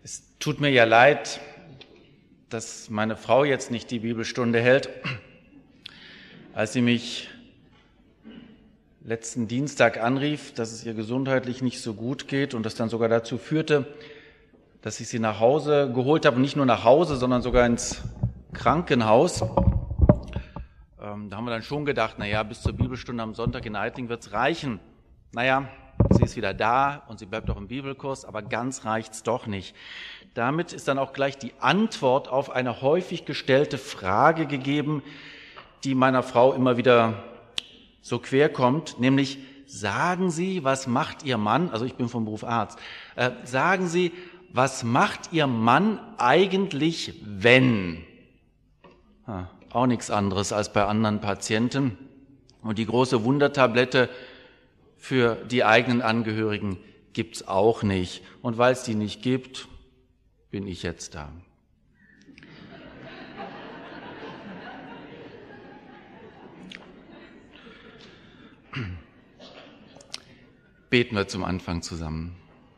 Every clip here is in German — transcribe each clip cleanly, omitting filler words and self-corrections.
Es tut mir ja leid, dass meine Frau jetzt nicht die Bibelstunde hält. Als sie mich letzten Dienstag anrief, dass es ihr gesundheitlich nicht so gut geht und das dann sogar dazu führte, dass ich sie nach Hause geholt habe, und nicht nur nach Hause, sondern sogar ins Krankenhaus. Da haben wir dann schon gedacht, bis zur Bibelstunde am Sonntag in Eitling wird es reichen. Sie ist wieder da und sie bleibt auch im Bibelkurs, aber ganz reicht's doch nicht. Damit ist dann auch gleich die Antwort auf eine häufig gestellte Frage gegeben, die meiner Frau immer wieder so quer kommt, nämlich: Sagen Sie, was macht Ihr Mann, also ich bin vom Beruf Arzt, sagen Sie, was macht Ihr Mann eigentlich, wenn? Auch nichts anderes als bei anderen Patienten. Und die große Wundertablette für die eigenen Angehörigen gibt's auch nicht. Und weil es die nicht gibt, bin ich jetzt da. Beten wir zum Anfang zusammen.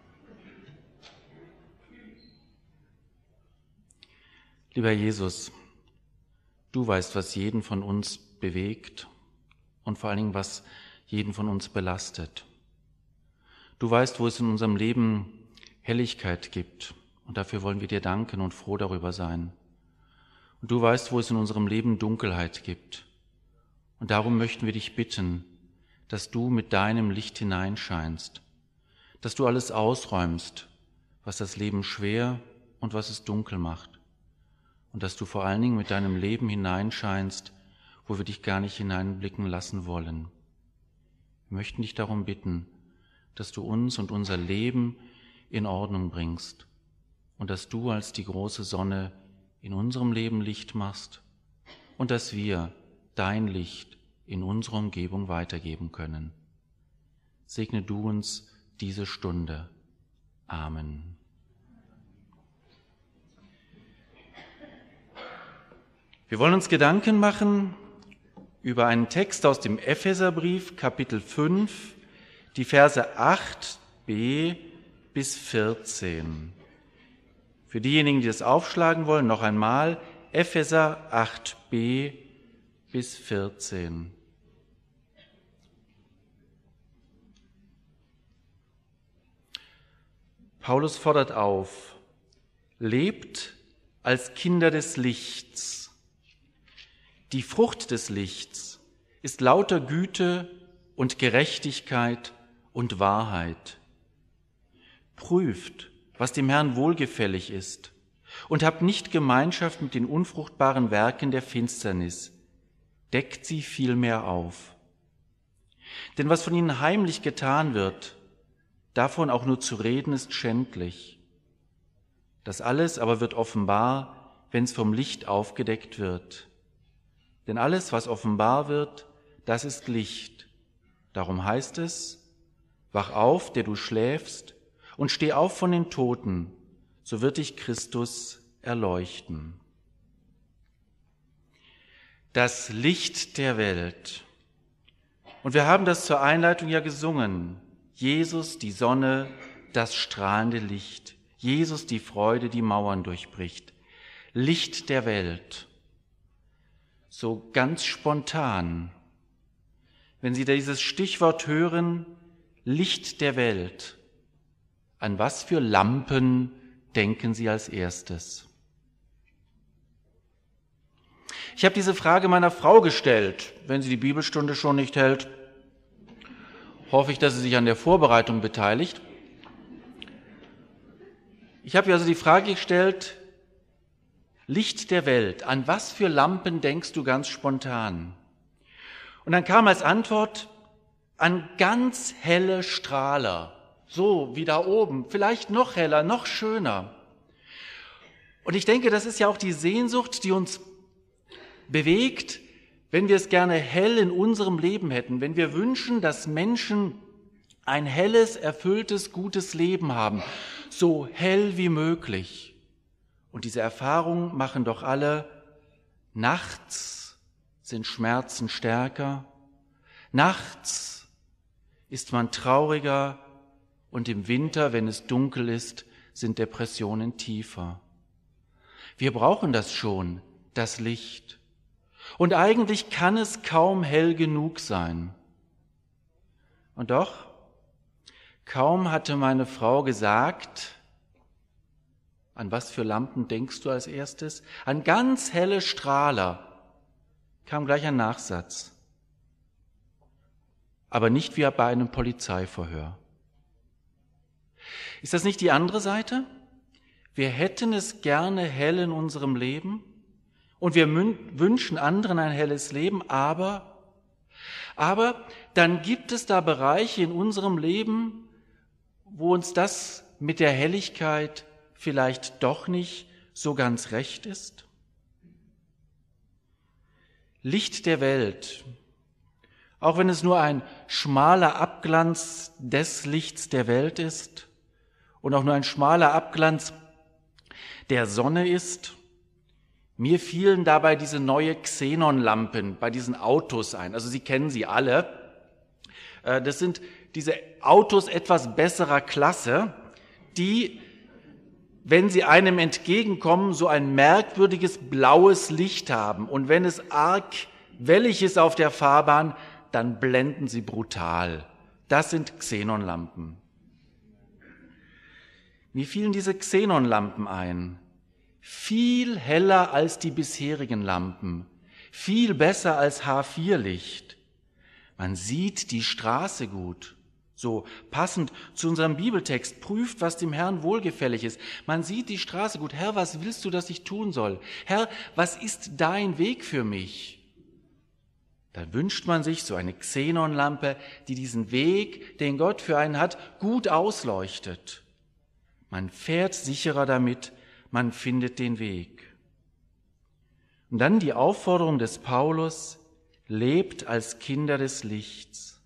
Lieber Jesus, du weißt, was jeden von uns bewegt und vor allen Dingen, was jeden von uns belastet. Du weißt, wo es in unserem Leben Helligkeit gibt, und dafür wollen wir dir danken und froh darüber sein. Und du weißt, wo es in unserem Leben Dunkelheit gibt, und darum möchten wir dich bitten, dass du mit deinem Licht hineinscheinst, dass du alles ausräumst, was das Leben schwer und was es dunkel macht, und dass du vor allen Dingen mit deinem Leben hineinscheinst, wo wir dich gar nicht hineinblicken lassen wollen. Wir möchten dich darum bitten, dass du uns und unser Leben in Ordnung bringst und dass du als die große Sonne in unserem Leben Licht machst und dass wir dein Licht in unserer Umgebung weitergeben können. Segne du uns diese Stunde. Amen. Wir wollen uns Gedanken machen über einen Text aus dem Epheserbrief, Kapitel 5, die Verse 8b bis 14. Für diejenigen, die das aufschlagen wollen, noch einmal Epheser 8b bis 14. Paulus fordert auf: Lebt als Kinder des Lichts. Die Frucht des Lichts ist lauter Güte und Gerechtigkeit und Wahrheit. Prüft, was dem Herrn wohlgefällig ist, und habt nicht Gemeinschaft mit den unfruchtbaren Werken der Finsternis. Deckt sie vielmehr auf. Denn was von ihnen heimlich getan wird, davon auch nur zu reden, ist schändlich. Das alles aber wird offenbar, wenn es vom Licht aufgedeckt wird. Denn alles, was offenbar wird, das ist Licht. Darum heißt es: Wach auf, der du schläfst, und steh auf von den Toten, so wird dich Christus erleuchten. Das Licht der Welt. Und wir haben das zur Einleitung ja gesungen. Jesus, die Sonne, das strahlende Licht. Jesus, die Freude, die Mauern durchbricht. Licht der Welt. So ganz spontan, wenn Sie dieses Stichwort hören, Licht der Welt, an was für Lampen denken Sie als erstes? Ich habe diese Frage meiner Frau gestellt. Wenn sie die Bibelstunde schon nicht hält, hoffe ich, dass sie sich an der Vorbereitung beteiligt. Ich habe ihr also die Frage gestellt: Licht der Welt, an was für Lampen denkst du ganz spontan? Und dann kam als Antwort: an ganz helle Strahler, so wie da oben, vielleicht noch heller, noch schöner. Und ich denke, das ist ja auch die Sehnsucht, die uns bewegt, wenn wir es gerne hell in unserem Leben hätten, wenn wir wünschen, dass Menschen ein helles, erfülltes, gutes Leben haben, so hell wie möglich. Und diese Erfahrung machen doch alle: nachts sind Schmerzen stärker, nachts ist man trauriger und im Winter, wenn es dunkel ist, sind Depressionen tiefer. Wir brauchen das schon, das Licht. Und eigentlich kann es kaum hell genug sein. Und doch, kaum hatte meine Frau gesagt, an was für Lampen denkst du als erstes? An ganz helle Strahler, kam gleich ein Nachsatz. Aber nicht wie bei einem Polizeiverhör. Ist das nicht die andere Seite? Wir hätten es gerne hell in unserem Leben und wir wünschen anderen ein helles Leben, aber dann gibt es da Bereiche in unserem Leben, wo uns das mit der Helligkeit vielleicht doch nicht so ganz recht ist. Licht der Welt, auch wenn es nur ein schmaler Abglanz des Lichts der Welt ist und auch nur ein schmaler Abglanz der Sonne ist. Mir fielen dabei diese neue Xenonlampen bei diesen Autos ein. Also Sie kennen sie alle. Das sind diese Autos etwas besserer Klasse, die, wenn sie einem entgegenkommen, so ein merkwürdiges blaues Licht haben. Und wenn es arg wellig ist auf der Fahrbahn, dann blenden sie brutal. Das sind Xenonlampen. Mir fielen diese Xenonlampen ein. Viel heller als die bisherigen Lampen. Viel besser als H4-Licht. Man sieht die Straße gut. So passend zu unserem Bibeltext. Prüft, was dem Herrn wohlgefällig ist. Man sieht die Straße gut. Herr, was willst du, dass ich tun soll? Herr, was ist dein Weg für mich? Dann wünscht man sich so eine Xenonlampe, die diesen Weg, den Gott für einen hat, gut ausleuchtet. Man fährt sicherer damit, man findet den Weg. Und dann die Aufforderung des Paulus, lebt als Kinder des Lichts.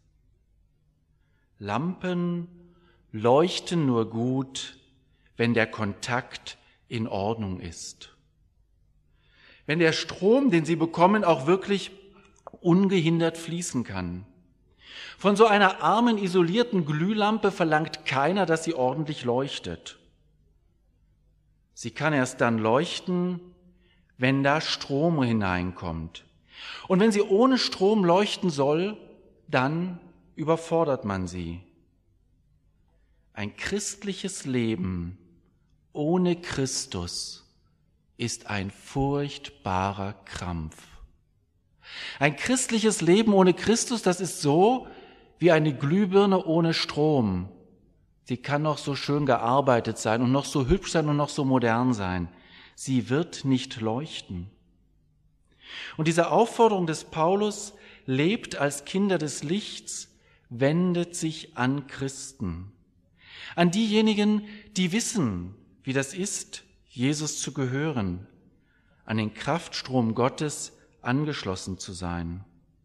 Lampen leuchten nur gut, wenn der Kontakt in Ordnung ist. Wenn der Strom, den sie bekommen, auch wirklich ungehindert fließen kann. Von so einer armen, isolierten Glühlampe verlangt keiner, dass sie ordentlich leuchtet. Sie kann erst dann leuchten, wenn da Strom hineinkommt. Und wenn sie ohne Strom leuchten soll, dann überfordert man sie. Ein christliches Leben ohne Christus ist ein furchtbarer Krampf. Ein christliches Leben ohne Christus, das ist so wie eine Glühbirne ohne Strom. Sie kann noch so schön gearbeitet sein und noch so hübsch sein und noch so modern sein. Sie wird nicht leuchten. Und diese Aufforderung des Paulus, lebt als Kinder des Lichts, wendet sich an Christen. An diejenigen, die wissen, wie das ist, Jesus zu gehören, an den Kraftstrom Gottes angeschlossen zu sein.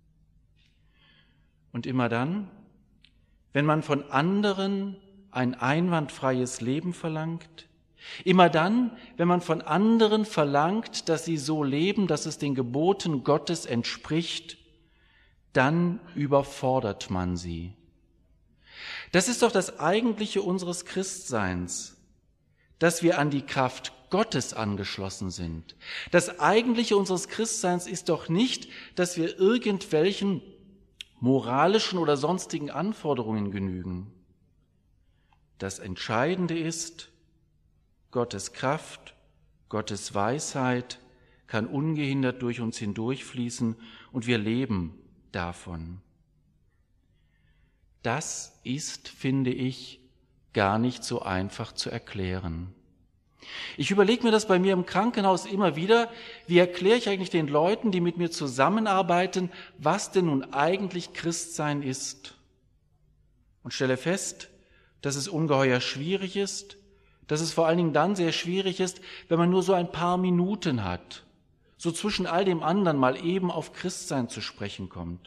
Und immer dann, wenn man von anderen ein einwandfreies Leben verlangt, immer dann, wenn man von anderen verlangt, dass sie so leben, dass es den Geboten Gottes entspricht, dann überfordert man sie. Das ist doch das Eigentliche unseres Christseins, dass wir an die Kraft Gottes angeschlossen sind. Das Eigentliche unseres Christseins ist doch nicht, dass wir irgendwelchen moralischen oder sonstigen Anforderungen genügen. Das Entscheidende ist, Gottes Kraft, Gottes Weisheit kann ungehindert durch uns hindurchfließen und wir leben davon. Das ist, finde ich, gar nicht so einfach zu erklären. Ich überlege mir das bei mir im Krankenhaus immer wieder, wie erkläre ich eigentlich den Leuten, die mit mir zusammenarbeiten, was denn nun eigentlich Christsein ist? Und stelle fest, dass es ungeheuer schwierig ist, dass es vor allen Dingen dann sehr schwierig ist, wenn man nur so ein paar Minuten hat, so zwischen all dem anderen mal eben auf Christsein zu sprechen kommt.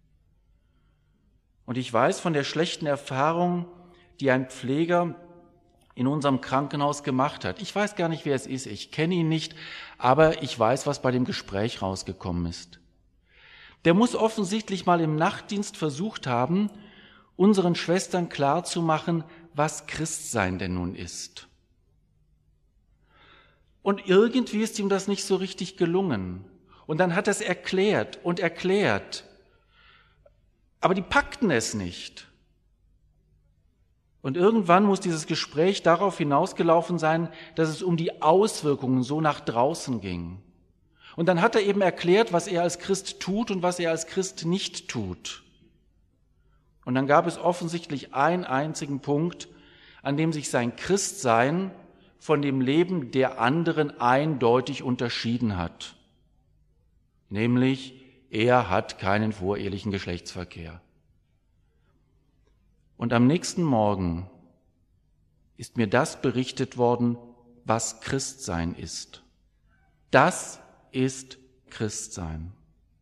Und ich weiß von der schlechten Erfahrung, die ein Pfleger in unserem Krankenhaus gemacht hat. Ich weiß gar nicht, wer es ist, ich kenne ihn nicht, aber ich weiß, was bei dem Gespräch rausgekommen ist. Der muss offensichtlich mal im Nachtdienst versucht haben, unseren Schwestern klarzumachen, was Christsein denn nun ist. Und irgendwie ist ihm das nicht so richtig gelungen. Und dann hat er es erklärt und erklärt. Aber die packten es nicht. Und irgendwann muss dieses Gespräch darauf hinausgelaufen sein, dass es um die Auswirkungen so nach draußen ging. Und dann hat er eben erklärt, was er als Christ tut und was er als Christ nicht tut. Und dann gab es offensichtlich einen einzigen Punkt, an dem sich sein Christsein von dem Leben der anderen eindeutig unterschieden hat. Nämlich, er hat keinen vorehelichen Geschlechtsverkehr. Und am nächsten Morgen ist mir das berichtet worden, was Christsein ist. Das ist Christsein.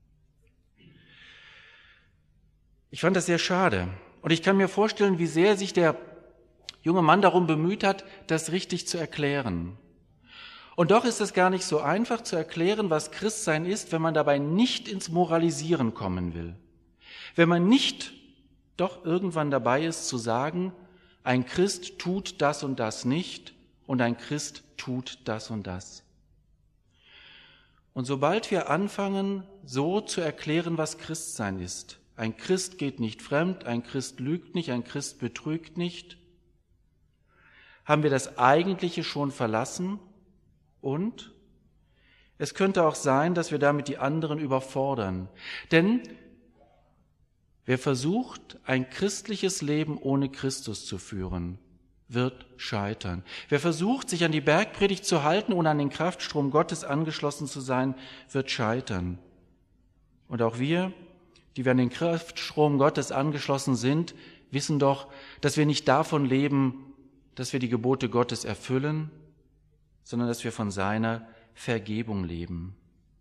Ich fand das sehr schade. Und ich kann mir vorstellen, wie sehr sich der junge Mann darum bemüht hat, das richtig zu erklären. Und doch ist es gar nicht so einfach zu erklären, was Christsein ist, wenn man dabei nicht ins Moralisieren kommen will. Wenn man nicht doch irgendwann dabei ist zu sagen, ein Christ tut das und das nicht und ein Christ tut das und das. Und sobald wir anfangen, so zu erklären, was Christsein ist, ein Christ geht nicht fremd, ein Christ lügt nicht, ein Christ betrügt nicht, haben wir das Eigentliche schon verlassen und es könnte auch sein, dass wir damit die anderen überfordern. Denn wer versucht, ein christliches Leben ohne Christus zu führen, wird scheitern. Wer versucht, sich an die Bergpredigt zu halten, ohne an den Kraftstrom Gottes angeschlossen zu sein, wird scheitern. Und auch wir, die wir an den Kraftstrom Gottes angeschlossen sind, wissen doch, dass wir nicht davon leben, dass wir die Gebote Gottes erfüllen, sondern dass wir von seiner Vergebung leben.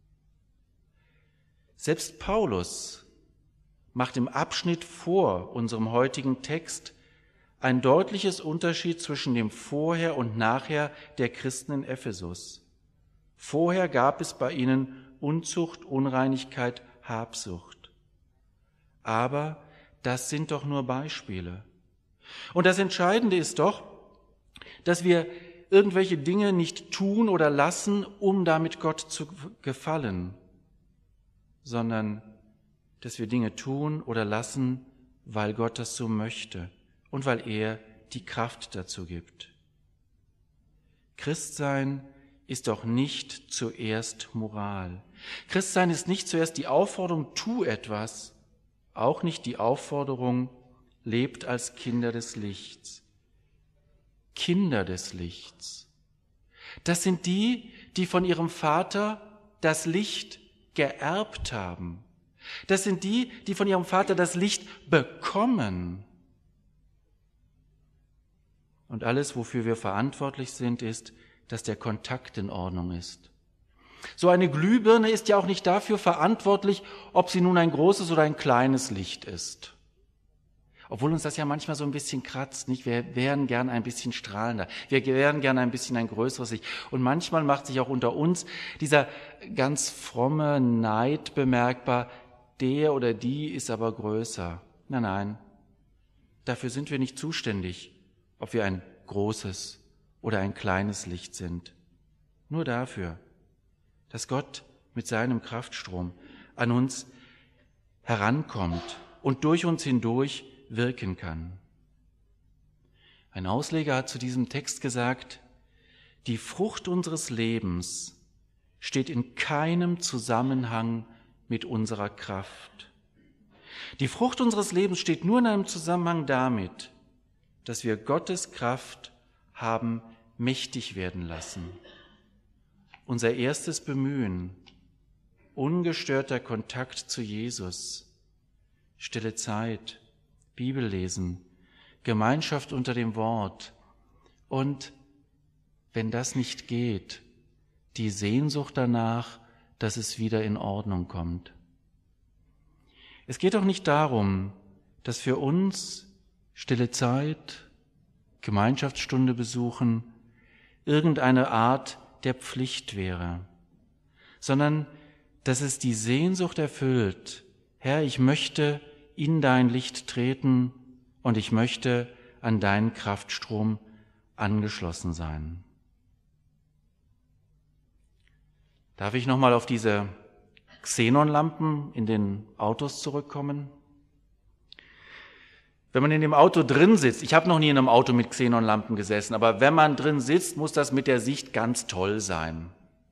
Selbst Paulus macht im Abschnitt vor unserem heutigen Text ein deutliches Unterschied zwischen dem Vorher und Nachher der Christen in Ephesus. Vorher gab es bei ihnen Unzucht, Unreinigkeit, Habsucht. Aber das sind doch nur Beispiele. Und das Entscheidende ist doch, dass wir irgendwelche Dinge nicht tun oder lassen, um damit Gott zu gefallen, sondern dass wir Dinge tun oder lassen, weil Gott das so möchte und weil er die Kraft dazu gibt. Christsein ist doch nicht zuerst Moral. Christsein ist nicht zuerst die Aufforderung, tu etwas, auch nicht die Aufforderung, lebt als Kinder des Lichts. Kinder des Lichts. Das sind die, die von ihrem Vater das Licht geerbt haben. Das sind die, die von ihrem Vater das Licht bekommen. Und alles, wofür wir verantwortlich sind, ist, dass der Kontakt in Ordnung ist. So eine Glühbirne ist ja auch nicht dafür verantwortlich, ob sie nun ein großes oder ein kleines Licht ist. Obwohl uns das ja manchmal so ein bisschen kratzt, nicht? Wir wären gern ein bisschen strahlender. Wir wären gern ein bisschen ein größeres Licht. Und manchmal macht sich auch unter uns dieser ganz fromme Neid bemerkbar, der oder die ist aber größer. Nein, nein, dafür sind wir nicht zuständig, ob wir ein großes oder ein kleines Licht sind. Nur dafür, dass Gott mit seinem Kraftstrom an uns herankommt und durch uns hindurch wirken kann. Ein Ausleger hat zu diesem Text gesagt, die Frucht unseres Lebens steht in keinem Zusammenhang mit unserer Kraft. Die Frucht unseres Lebens steht nur in einem Zusammenhang damit, dass wir Gottes Kraft haben mächtig werden lassen. Unser erstes Bemühen, ungestörter Kontakt zu Jesus, stille Zeit, Bibellesen, Gemeinschaft unter dem Wort und, wenn das nicht geht, die Sehnsucht danach, dass es wieder in Ordnung kommt. Es geht doch nicht darum, dass für uns stille Zeit, Gemeinschaftsstunde besuchen, irgendeine Art der Pflicht wäre, sondern dass es die Sehnsucht erfüllt, Herr, ich möchte in dein Licht treten und ich möchte an deinen Kraftstrom angeschlossen sein. Darf ich nochmal auf diese Xenonlampen in den Autos zurückkommen? Wenn man in dem Auto drin sitzt, ich habe noch nie in einem Auto mit Xenonlampen gesessen, aber wenn man drin sitzt, muss das mit der Sicht ganz toll sein.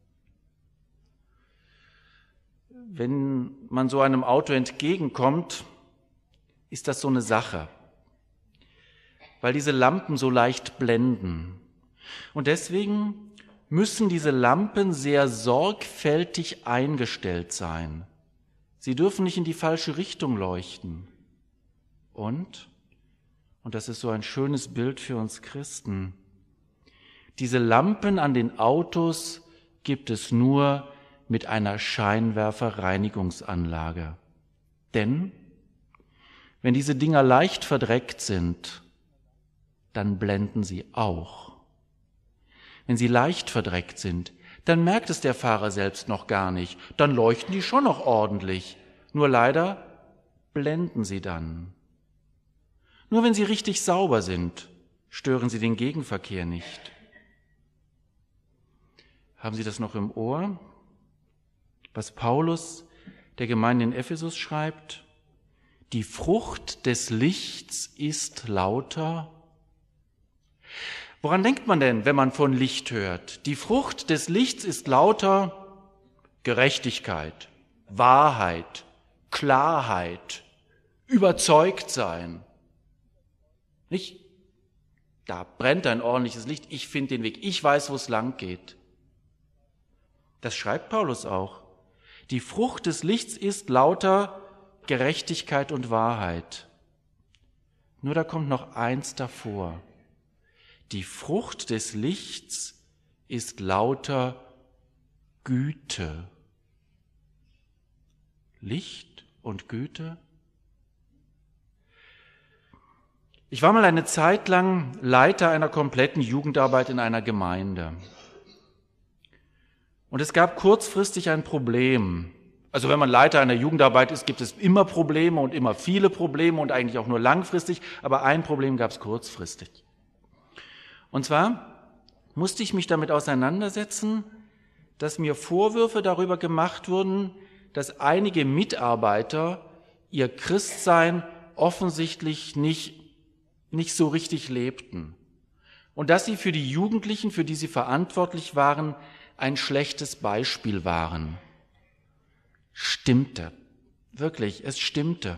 Wenn man so einem Auto entgegenkommt, ist das so eine Sache, weil diese Lampen so leicht blenden. Und deswegen müssen diese Lampen sehr sorgfältig eingestellt sein. Sie dürfen nicht in die falsche Richtung leuchten. Und das ist so ein schönes Bild für uns Christen, diese Lampen an den Autos gibt es nur mit einer Scheinwerferreinigungsanlage. Denn wenn diese Dinger leicht verdreckt sind, dann blenden sie auch. Wenn sie leicht verdreckt sind, dann merkt es der Fahrer selbst noch gar nicht. Dann leuchten die schon noch ordentlich. Nur leider blenden sie dann. Nur wenn sie richtig sauber sind, stören sie den Gegenverkehr nicht. Haben Sie das noch im Ohr? Was Paulus der Gemeinde in Ephesus schreibt? Die Frucht des Lichts ist lauter. Woran denkt man denn, wenn man von Licht hört? Die Frucht des Lichts ist lauter Gerechtigkeit, Wahrheit, Klarheit, überzeugt sein. Nicht? Da brennt ein ordentliches Licht, ich finde den Weg, ich weiß, wo es lang geht. Das schreibt Paulus auch. Die Frucht des Lichts ist lauter Gerechtigkeit und Wahrheit. Nur da kommt noch eins davor. Die Frucht des Lichts ist lauter Güte. Licht und Güte? Ich war mal eine Zeit lang Leiter einer kompletten Jugendarbeit in einer Gemeinde. Und es gab kurzfristig ein Problem. Also wenn man Leiter einer Jugendarbeit ist, gibt es immer Probleme und immer viele Probleme und eigentlich auch nur langfristig, aber ein Problem gab es kurzfristig. Und zwar musste ich mich damit auseinandersetzen, dass mir Vorwürfe darüber gemacht wurden, dass einige Mitarbeiter ihr Christsein offensichtlich nicht so richtig lebten und dass sie für die Jugendlichen, für die sie verantwortlich waren, ein schlechtes Beispiel waren. Stimmte. Wirklich, es stimmte.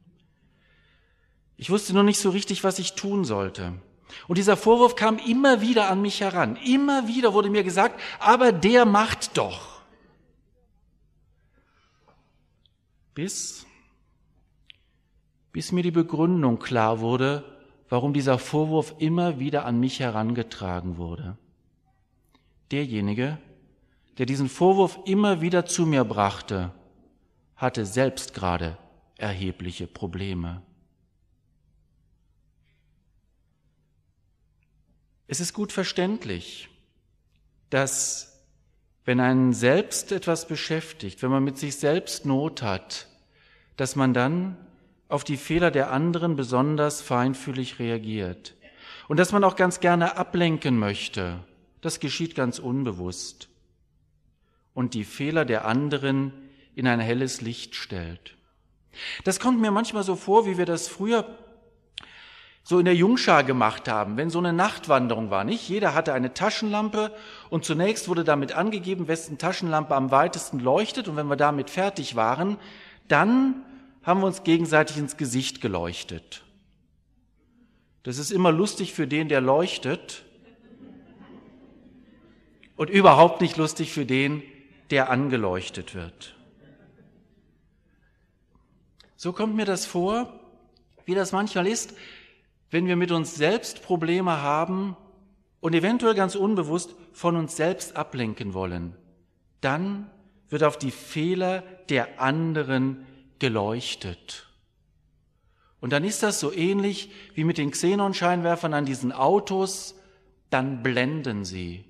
Ich wusste nur nicht so richtig, was ich tun sollte. Und dieser Vorwurf kam immer wieder an mich heran. Immer wieder wurde mir gesagt, aber der macht doch. Bis mir die Begründung klar wurde, warum dieser Vorwurf immer wieder an mich herangetragen wurde. Derjenige, der diesen Vorwurf immer wieder zu mir brachte, hatte selbst gerade erhebliche Probleme. Es ist gut verständlich, dass wenn einen selbst etwas beschäftigt, wenn man mit sich selbst Not hat, dass man dann auf die Fehler der anderen besonders feinfühlig reagiert und dass man auch ganz gerne ablenken möchte. Das geschieht ganz unbewusst und die Fehler der anderen in ein helles Licht stellt. Das kommt mir manchmal so vor, wie wir das früher so in der Jungschar gemacht haben, wenn so eine Nachtwanderung war, nicht? Jeder hatte eine Taschenlampe und zunächst wurde damit angegeben, wessen Taschenlampe am weitesten leuchtet und wenn wir damit fertig waren, dann haben wir uns gegenseitig ins Gesicht geleuchtet. Das ist immer lustig für den, der leuchtet und überhaupt nicht lustig für den, der angeleuchtet wird. So kommt mir das vor, wie das manchmal ist, wenn wir mit uns selbst Probleme haben und eventuell ganz unbewusst von uns selbst ablenken wollen. Dann wird auf die Fehler der anderen geleuchtet. Und dann ist das so ähnlich wie mit den Xenonscheinwerfern an diesen Autos, dann blenden sie.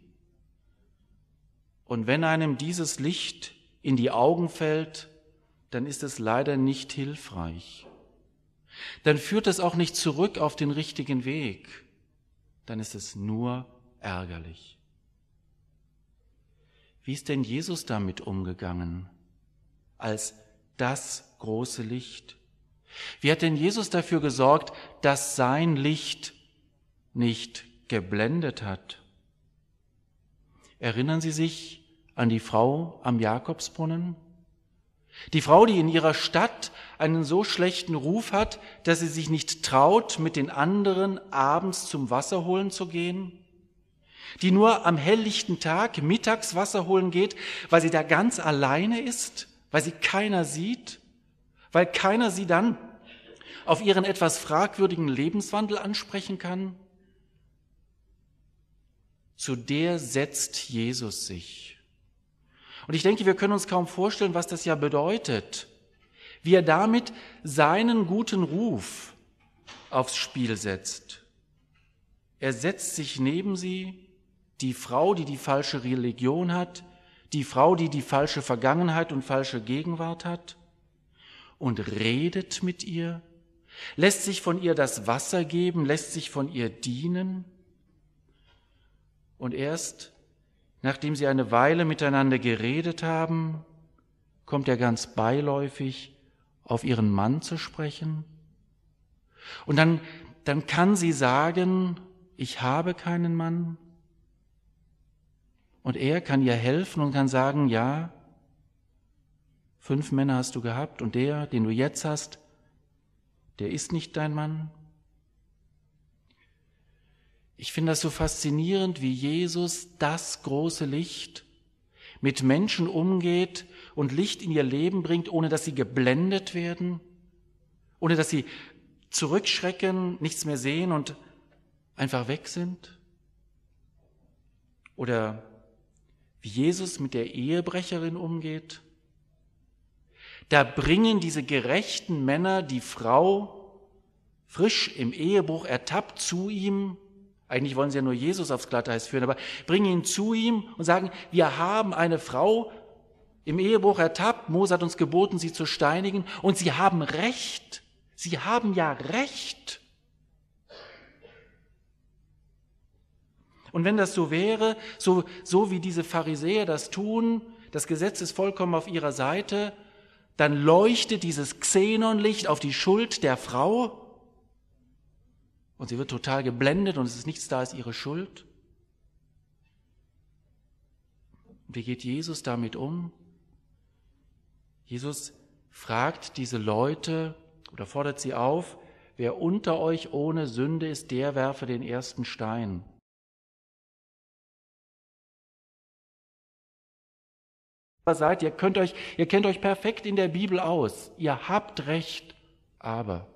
Und wenn einem dieses Licht in die Augen fällt, dann ist es leider nicht hilfreich. Dann führt es auch nicht zurück auf den richtigen Weg. Dann ist es nur ärgerlich. Wie ist denn Jesus damit umgegangen? Als das große Licht. Wie hat denn Jesus dafür gesorgt, dass sein Licht nicht geblendet hat? Erinnern Sie sich an die Frau am Jakobsbrunnen? Die Frau, die in ihrer Stadt einen so schlechten Ruf hat, dass sie sich nicht traut, mit den anderen abends zum Wasser holen zu gehen? Die nur am helllichten Tag mittags Wasser holen geht, weil sie da ganz alleine ist, weil sie keiner sieht, weil keiner sie dann auf ihren etwas fragwürdigen Lebenswandel ansprechen kann? Zu der setzt Jesus sich. Und ich denke, wir können uns kaum vorstellen, was das ja bedeutet, wie er damit seinen guten Ruf aufs Spiel setzt. Er setzt sich neben sie, die Frau, die die falsche Religion hat, die Frau, die die falsche Vergangenheit und falsche Gegenwart hat, und redet mit ihr, lässt sich von ihr das Wasser geben, lässt sich von ihr dienen. Und erst nachdem sie eine Weile miteinander geredet haben, kommt er ganz beiläufig auf ihren Mann zu sprechen. Und dann kann sie sagen, ich habe keinen Mann. Und er kann ihr helfen und kann sagen, ja, 5 Männer hast du gehabt und der, den du jetzt hast, der ist nicht dein Mann. Ich finde das so faszinierend, wie Jesus, das große Licht, mit Menschen umgeht und Licht in ihr Leben bringt, ohne dass sie geblendet werden, ohne dass sie zurückschrecken, nichts mehr sehen und einfach weg sind. Oder wie Jesus mit der Ehebrecherin umgeht. Da bringen diese gerechten Männer die Frau frisch im Ehebruch ertappt zu ihm. Eigentlich wollen sie ja nur Jesus aufs Glatteis führen, aber bringen ihn zu ihm und sagen, wir haben eine Frau im Ehebruch ertappt. Mose hat uns geboten, sie zu steinigen. Und sie haben Recht. Sie haben ja Recht. Und wenn das so wäre, so wie diese Pharisäer das tun, das Gesetz ist vollkommen auf ihrer Seite, dann leuchtet dieses Xenonlicht auf die Schuld der Frau und sie wird total geblendet und es ist nichts da als ihre Schuld. Und wie geht Jesus damit um? Jesus fragt diese Leute oder fordert sie auf, wer unter euch ohne Sünde ist, der werfe den ersten Stein. Seid, ihr kennt euch perfekt in der Bibel aus, ihr habt Recht, aber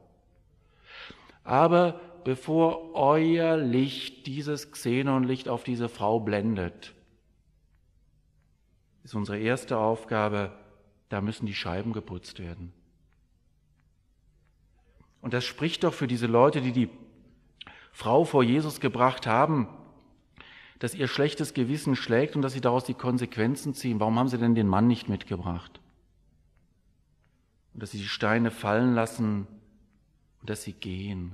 bevor euer Licht, dieses Xenonlicht auf diese Frau blendet, ist unsere erste Aufgabe, da müssen die Scheiben geputzt werden. Und das spricht doch für diese Leute, die die Frau vor Jesus gebracht haben, dass ihr schlechtes Gewissen schlägt und dass sie daraus die Konsequenzen ziehen. Warum haben sie denn den Mann nicht mitgebracht? Und dass sie die Steine fallen lassen und dass sie gehen.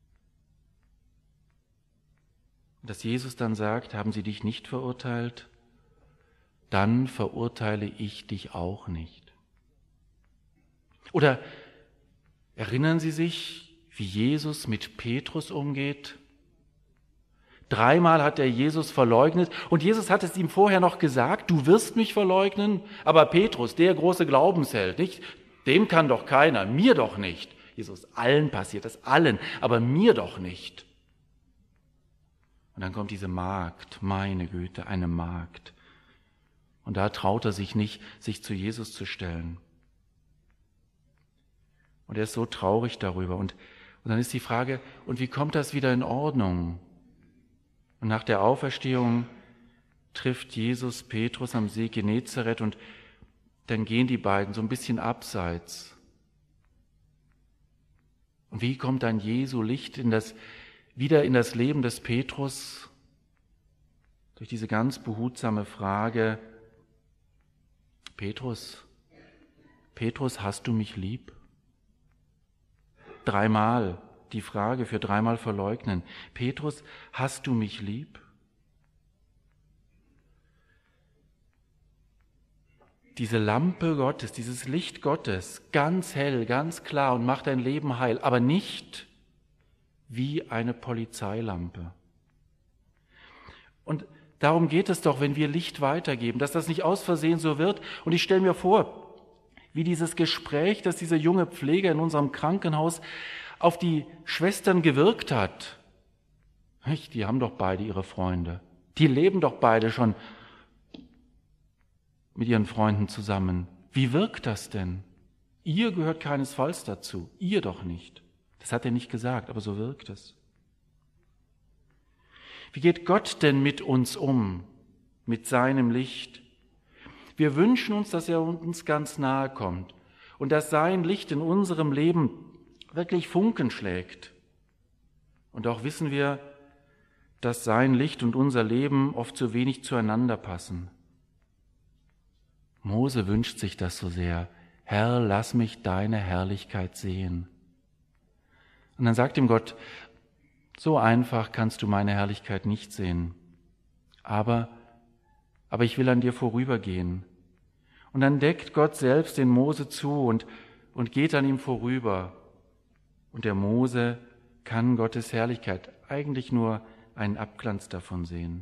Und dass Jesus dann sagt, haben sie dich nicht verurteilt? Dann verurteile ich dich auch nicht. Oder erinnern Sie sich, wie Jesus mit Petrus umgeht? 3-mal hat er Jesus verleugnet und Jesus hat es ihm vorher noch gesagt, du wirst mich verleugnen, aber Petrus, der große Glaubensheld, nicht? Dem kann doch keiner, mir doch nicht. Jesus, allen passiert das, allen, aber mir doch nicht. Und dann kommt diese Magd, meine Güte, eine Magd. Und da traut er sich nicht, sich zu Jesus zu stellen. Und er ist so traurig darüber. Und dann ist die Frage, und wie kommt das wieder in Ordnung? Und nach der Auferstehung trifft Jesus Petrus am See Genezareth und dann gehen die beiden so ein bisschen abseits. Und wie kommt dann Jesu Licht wieder in das Leben des Petrus? Durch diese ganz behutsame Frage, Petrus, hast du mich lieb? 3-mal. Die Frage für 3-mal verleugnen. Petrus, hast du mich lieb? diese Lampe Gottes, dieses Licht Gottes, ganz hell, ganz klar und macht dein Leben heil, aber nicht wie eine Polizeilampe. Und darum geht es doch, wenn wir Licht weitergeben, dass das nicht aus Versehen so wird. Und ich stelle mir vor, wie dieses Gespräch, das dieser junge Pfleger in unserem Krankenhaus auf die Schwestern gewirkt hat. Die haben doch beide ihre Freunde. Die leben doch beide schon mit ihren Freunden zusammen. Wie wirkt das denn? Ihr gehört keinesfalls dazu. Ihr doch nicht. Das hat er nicht gesagt, aber so wirkt es. Wie geht Gott denn mit uns um, mit seinem Licht? Wir wünschen uns, dass er uns ganz nahe kommt und dass sein Licht in unserem Leben wirklich Funken schlägt. Und auch wissen wir, dass sein Licht und unser Leben oft so wenig zueinander passen. Mose wünscht sich das so sehr. Herr, lass mich deine Herrlichkeit sehen. Und dann sagt ihm Gott, so einfach kannst du meine Herrlichkeit nicht sehen. Aber ich will an dir vorübergehen. Und dann deckt Gott selbst den Mose zu und geht an ihm vorüber. Und der Mose kann Gottes Herrlichkeit eigentlich nur einen Abglanz davon sehen.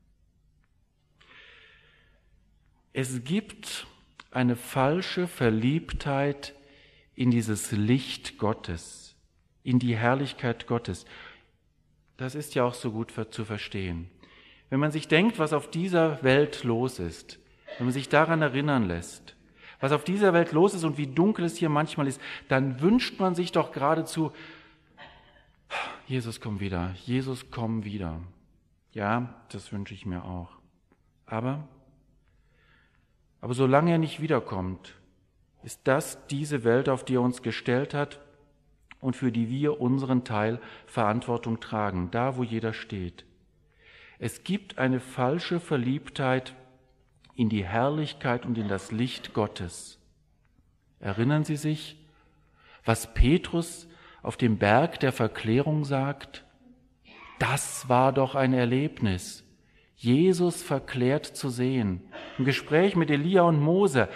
Es gibt eine falsche Verliebtheit in dieses Licht Gottes, in die Herrlichkeit Gottes. Das ist ja auch so gut zu verstehen. Wenn man sich denkt, was auf dieser Welt los ist, wenn man sich daran erinnern lässt, was auf dieser Welt los ist und wie dunkel es hier manchmal ist, dann wünscht man sich doch geradezu, Jesus, komm wieder, Jesus, komm wieder. Ja, das wünsche ich mir auch. Aber solange er nicht wiederkommt, ist das diese Welt, auf die er uns gestellt hat und für die wir unseren Teil Verantwortung tragen, da wo jeder steht. Es gibt eine falsche Verliebtheit in die Herrlichkeit und in das Licht Gottes. Erinnern Sie sich, was Petrus auf dem Berg der Verklärung sagt? Das war doch ein Erlebnis, Jesus verklärt zu sehen. Im Gespräch mit Elia und Mose.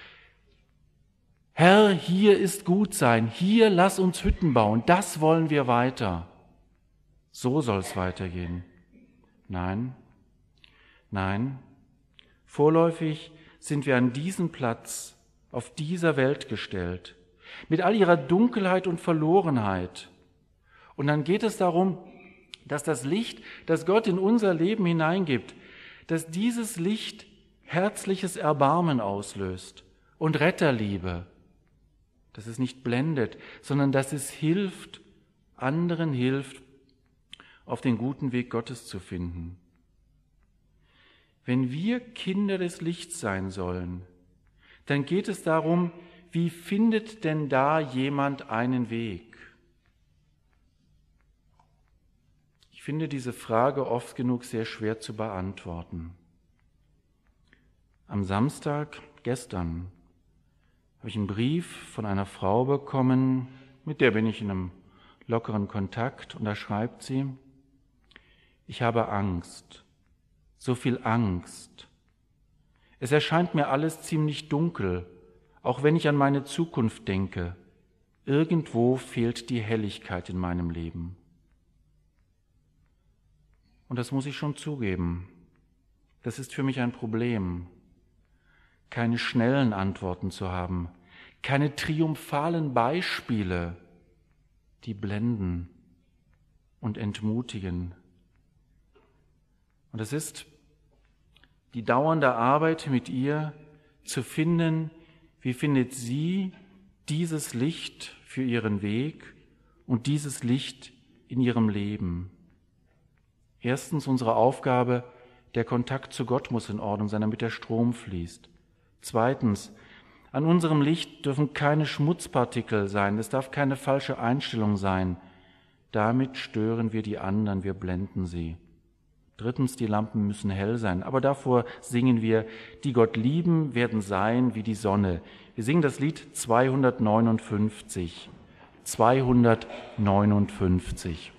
Herr, hier ist gut sein, hier lass uns Hütten bauen, das wollen wir weiter. So soll es weitergehen. Nein, vorläufig sind wir an diesen Platz auf dieser Welt gestellt, mit all ihrer Dunkelheit und Verlorenheit. Und dann geht es darum, dass das Licht, das Gott in unser Leben hineingibt, dass dieses Licht herzliches Erbarmen auslöst und Retterliebe, dass es nicht blendet, sondern dass es hilft, anderen hilft, auf den guten Weg Gottes zu finden. Wenn wir Kinder des Lichts sein sollen, dann geht es darum, wie findet denn da jemand einen Weg? Ich finde diese Frage oft genug sehr schwer zu beantworten. Am Samstag, gestern, habe ich einen Brief von einer Frau bekommen, mit der bin ich in einem lockeren Kontakt, und da schreibt sie: Ich habe Angst, so viel Angst. Es erscheint mir alles ziemlich dunkel, auch wenn ich an meine Zukunft denke. Irgendwo fehlt die Helligkeit in meinem Leben. Und das muss ich schon zugeben. Das ist für mich ein Problem, keine schnellen Antworten zu haben, keine triumphalen Beispiele, die blenden und entmutigen. Und es ist die dauernde Arbeit mit ihr, zu finden, wie findet sie dieses Licht für ihren Weg und dieses Licht in ihrem Leben. Erstens unsere Aufgabe, der Kontakt zu Gott muss in Ordnung sein, damit der Strom fließt. Zweitens, an unserem Licht dürfen keine Schmutzpartikel sein, es darf keine falsche Einstellung sein. Damit stören wir die anderen, wir blenden sie. Drittens, die Lampen müssen hell sein, aber davor singen wir, die Gott lieben, werden sein wie die Sonne. Wir singen das Lied 259. 259.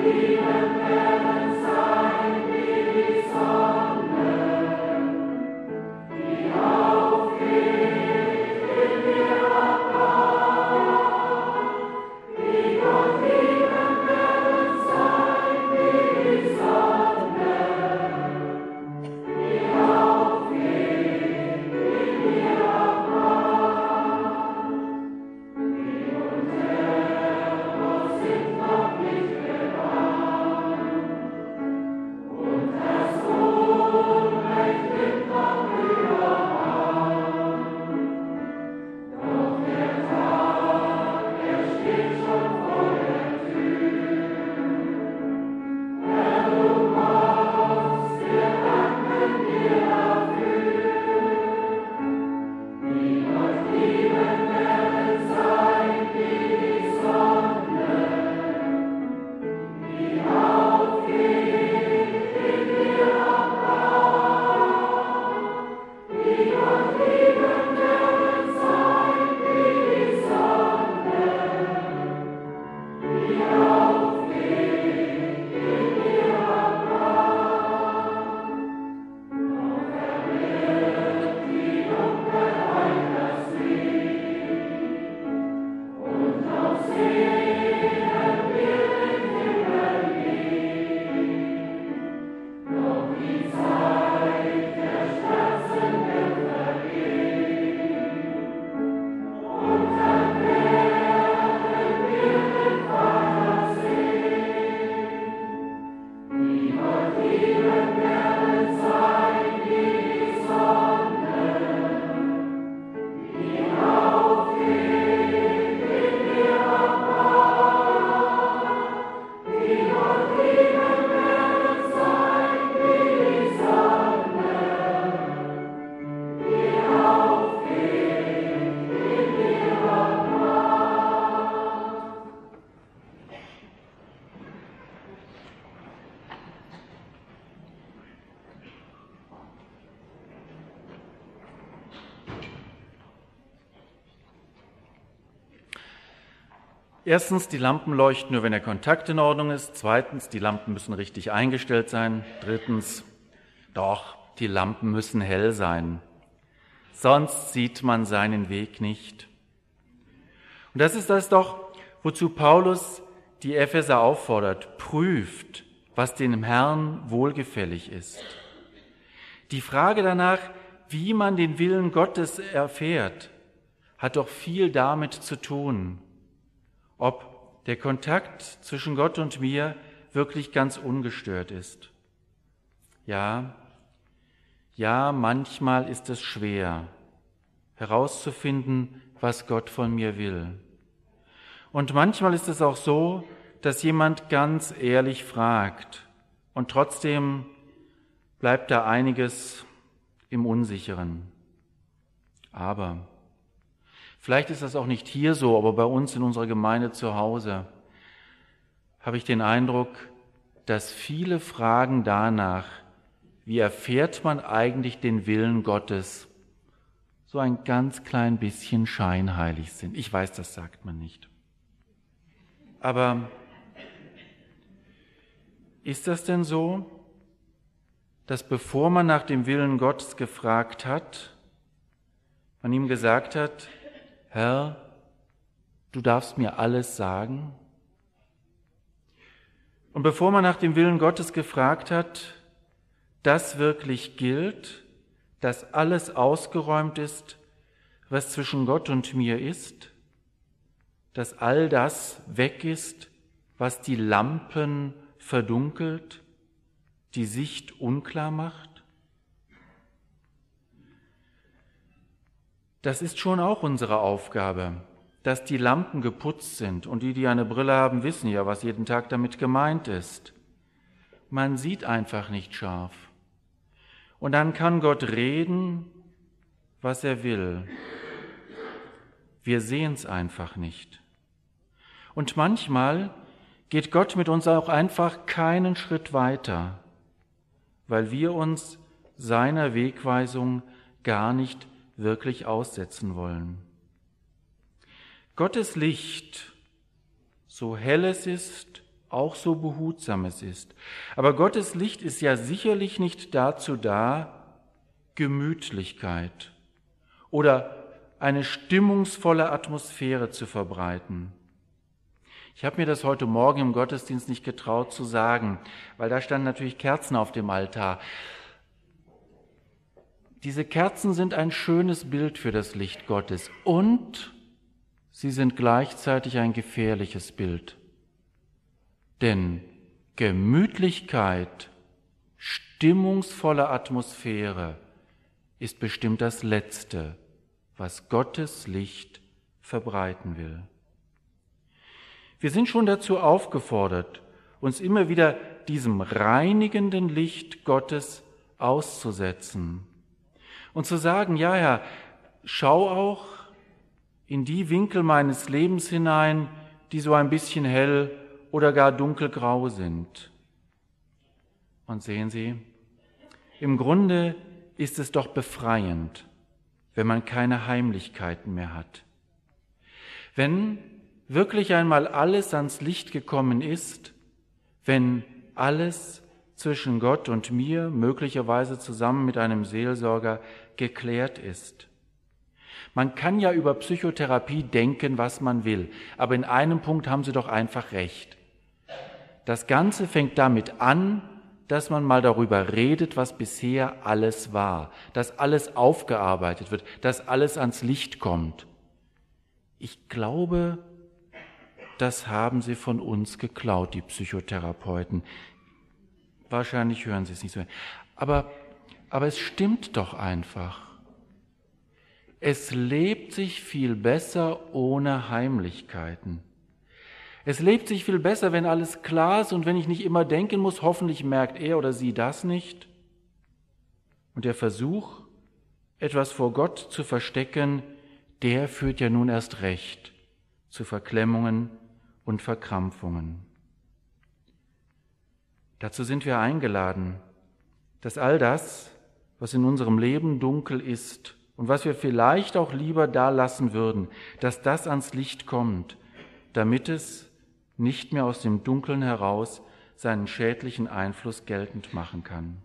Erstens, die Lampen leuchten nur, wenn der Kontakt in Ordnung ist. Zweitens, die Lampen müssen richtig eingestellt sein. Drittens, die Lampen müssen hell sein. Sonst sieht man seinen Weg nicht. Und das ist das doch, wozu Paulus die Epheser auffordert. Prüft, was dem Herrn wohlgefällig ist. Die Frage danach, wie man den Willen Gottes erfährt, hat doch viel damit zu tun, ob der Kontakt zwischen Gott und mir wirklich ganz ungestört ist. Ja, manchmal ist es schwer, herauszufinden, was Gott von mir will. Und manchmal ist es auch so, dass jemand ganz ehrlich fragt und trotzdem bleibt da einiges im Unsicheren. Aber vielleicht ist das auch nicht hier so, aber bei uns in unserer Gemeinde zu Hause habe ich den Eindruck, dass viele Fragen danach, wie erfährt man eigentlich den Willen Gottes, so ein ganz klein bisschen scheinheilig sind. Ich weiß, das sagt man nicht. Aber ist das denn so, dass bevor man nach dem Willen Gottes gefragt hat, man ihm gesagt hat, Herr, du darfst mir alles sagen? Und bevor man nach dem Willen Gottes gefragt hat, das wirklich gilt, dass alles ausgeräumt ist, was zwischen Gott und mir ist, dass all das weg ist, was die Lampen verdunkelt, die Sicht unklar macht? Das ist schon auch unsere Aufgabe, dass die Lampen geputzt sind. Und die eine Brille haben, wissen ja, was jeden Tag damit gemeint ist. Man sieht einfach nicht scharf. Und dann kann Gott reden, was er will. Wir sehen es einfach nicht. Und manchmal geht Gott mit uns auch einfach keinen Schritt weiter, weil wir uns seiner Wegweisung gar nicht wirklich aussetzen wollen. Gottes Licht, so hell es ist auch so behutsam es ist. Aber Gottes Licht ist ja sicherlich nicht dazu da, Gemütlichkeit oder eine stimmungsvolle Atmosphäre zu verbreiten. Ich habe mir das heute Morgen im Gottesdienst nicht getraut zu sagen, weil da standen natürlich Kerzen auf dem Altar. Diese Kerzen sind ein schönes Bild für das Licht Gottes und sie sind gleichzeitig ein gefährliches Bild. Denn Gemütlichkeit, stimmungsvolle Atmosphäre ist bestimmt das Letzte, was Gottes Licht verbreiten will. Wir sind schon dazu aufgefordert, uns immer wieder diesem reinigenden Licht Gottes auszusetzen und zu sagen, ja Herr, schau auch in die Winkel meines Lebens hinein, die so ein bisschen hell oder gar dunkelgrau sind. Und sehen Sie, im Grunde ist es doch befreiend, wenn man keine Heimlichkeiten mehr hat. Wenn wirklich einmal alles ans Licht gekommen ist, wenn alles zwischen Gott und mir, möglicherweise zusammen mit einem Seelsorger, geklärt ist. Man kann ja über Psychotherapie denken, was man will, aber in einem Punkt haben Sie doch einfach recht. Das Ganze fängt damit an, dass man mal darüber redet, was bisher alles war, dass alles aufgearbeitet wird, dass alles ans Licht kommt. Ich glaube, das haben sie von uns geklaut, die Psychotherapeuten. Wahrscheinlich hören sie es nicht so. Aber es stimmt doch einfach. Es lebt sich viel besser ohne Heimlichkeiten. Es lebt sich viel besser, wenn alles klar ist und wenn ich nicht immer denken muss, hoffentlich merkt er oder sie das nicht. Und der Versuch, etwas vor Gott zu verstecken, der führt ja nun erst recht zu Verklemmungen und Verkrampfungen. Dazu sind wir eingeladen, dass all das, was in unserem Leben dunkel ist und was wir vielleicht auch lieber da lassen würden, dass das ans Licht kommt, damit es nicht mehr aus dem Dunkeln heraus seinen schädlichen Einfluss geltend machen kann.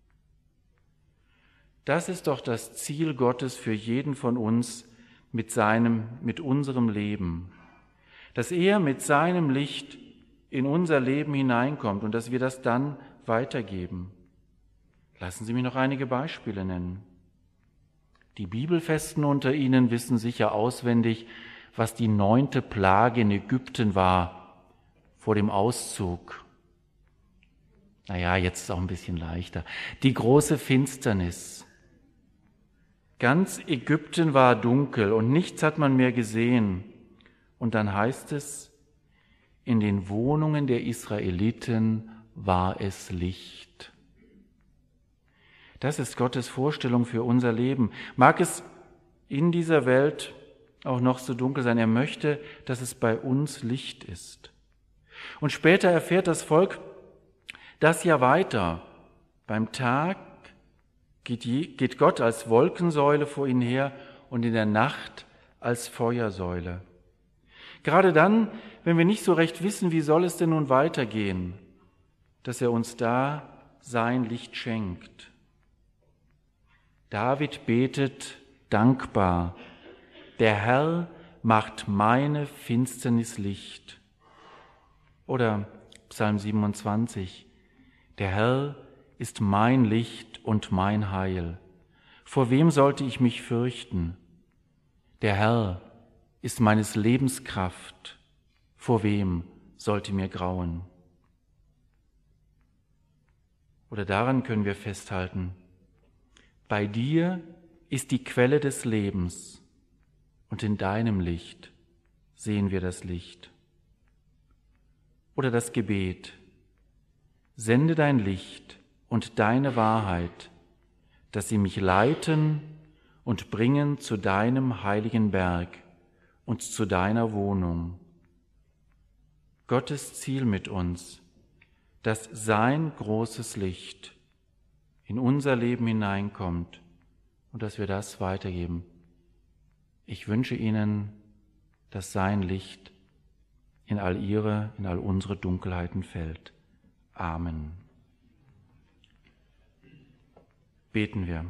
Das ist doch das Ziel Gottes für jeden von uns mit unserem Leben, dass er mit seinem Licht in unser Leben hineinkommt und dass wir das dann weitergeben. Lassen Sie mich noch einige Beispiele nennen. Die Bibelfesten unter Ihnen wissen sicher auswendig, was die 9. Plage in Ägypten war vor dem Auszug. Naja, jetzt ist es auch ein bisschen leichter. Die große Finsternis. Ganz Ägypten war dunkel und nichts hat man mehr gesehen. Und dann heißt es, in den Wohnungen der Israeliten war es Licht. Das ist Gottes Vorstellung für unser Leben. Mag es in dieser Welt auch noch so dunkel sein, er möchte, dass es bei uns Licht ist. Und später erfährt das Volk das ja weiter. Beim Tag geht Gott als Wolkensäule vor ihnen her und in der Nacht als Feuersäule. Gerade dann, wenn wir nicht so recht wissen, wie soll es denn nun weitergehen, dass er uns da sein Licht schenkt. David betet dankbar: Der Herr macht meine Finsternis Licht. Oder Psalm 27: Der Herr ist mein Licht und mein Heil. Vor wem sollte ich mich fürchten? Der Herr ist meines Lebens Kraft. Vor wem sollte mir grauen? Oder daran können wir festhalten: Bei dir ist die Quelle des Lebens und in deinem Licht sehen wir das Licht. Oder das Gebet: Sende dein Licht und deine Wahrheit, dass sie mich leiten und bringen zu deinem heiligen Berg und zu deiner Wohnung. Gottes Ziel mit uns, dass sein großes Licht in unser Leben hineinkommt und dass wir das weitergeben. Ich wünsche Ihnen, dass sein Licht in all unsere Dunkelheiten fällt. Amen. Beten wir.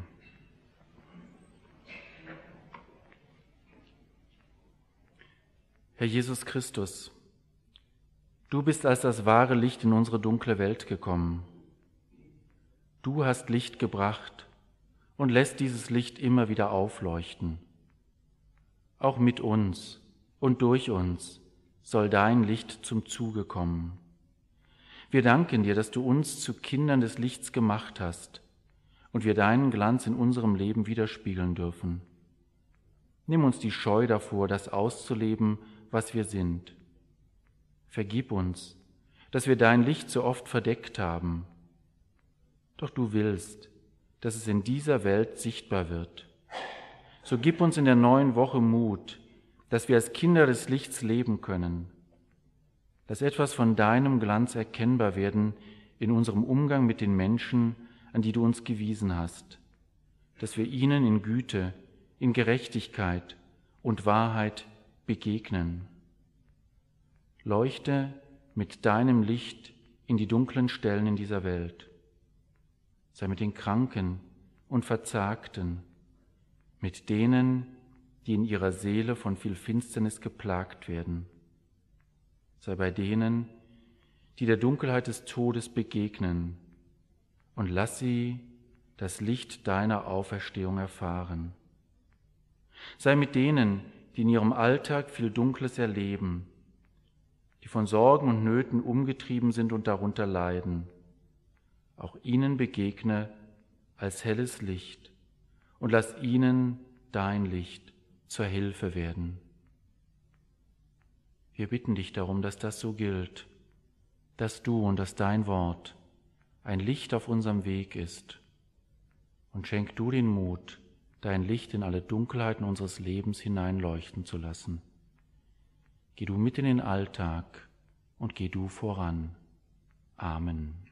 Herr Jesus Christus, du bist als das wahre Licht in unsere dunkle Welt gekommen. Du hast Licht gebracht und lässt dieses Licht immer wieder aufleuchten. Auch mit uns und durch uns soll dein Licht zum Zuge kommen. Wir danken dir, dass du uns zu Kindern des Lichts gemacht hast und wir deinen Glanz in unserem Leben widerspiegeln dürfen. Nimm uns die Scheu davor, das auszuleben, was wir sind. Vergib uns, dass wir dein Licht so oft verdeckt haben. Doch du willst, dass es in dieser Welt sichtbar wird. So gib uns in der neuen Woche Mut, dass wir als Kinder des Lichts leben können. Lass etwas von deinem Glanz erkennbar werden in unserem Umgang mit den Menschen, an die du uns gewiesen hast, dass wir ihnen in Güte, in Gerechtigkeit und Wahrheit begegnen. Leuchte mit deinem Licht in die dunklen Stellen in dieser Welt. Sei mit den Kranken und Verzagten, mit denen, die in ihrer Seele von viel Finsternis geplagt werden. Sei bei denen, die der Dunkelheit des Todes begegnen, und lass sie das Licht deiner Auferstehung erfahren. Sei mit denen, die in ihrem Alltag viel Dunkles erleben, die von Sorgen und Nöten umgetrieben sind und darunter leiden. Auch ihnen begegne als helles Licht und lass ihnen dein Licht zur Hilfe werden. Wir bitten dich darum, dass das so gilt, dass du und dass dein Wort ein Licht auf unserem Weg ist. Und schenk du den Mut, dein Licht in alle Dunkelheiten unseres Lebens hineinleuchten zu lassen. Geh du mit in den Alltag und geh du voran. Amen.